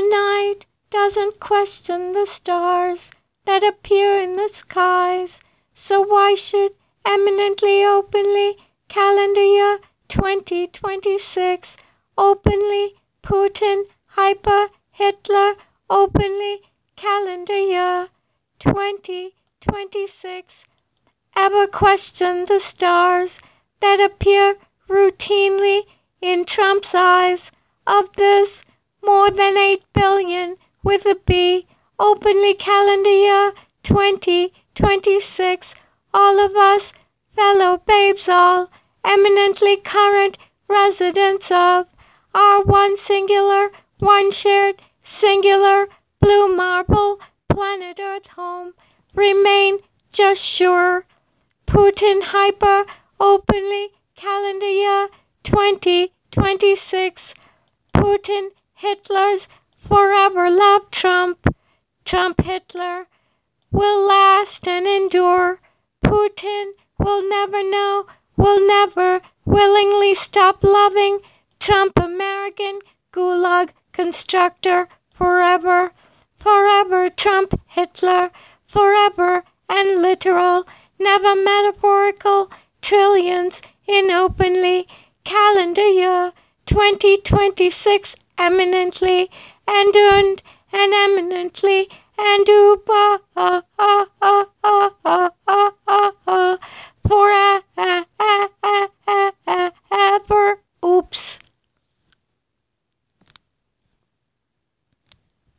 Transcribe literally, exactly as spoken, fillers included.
night doesn't question the stars that appear in the skies. So why should eminently openly calendar year twenty twenty-six openly Putin, hyper, Hitler, openly calendar year twenty twenty-six ever question the stars that appear routinely in Trump's eyes of this more than eight billion with a B openly calendar year twenty twenty-six, all of us fellow babes, all eminently current residents of our one singular, one shared, singular, blue marble planet Earth home, remain just sure. Putin hyper openly calendar year twenty twenty-six. Putin Hitler's forever love Trump. Trump Hitler will last and endure. Putin will never know, will never willingly stop loving Trump American gulag constructor forever. Forever Trump Hitler, forever and literal, never metaphorical, trillions in openly calendar year twenty twenty-six eminently and earned and eminently and uber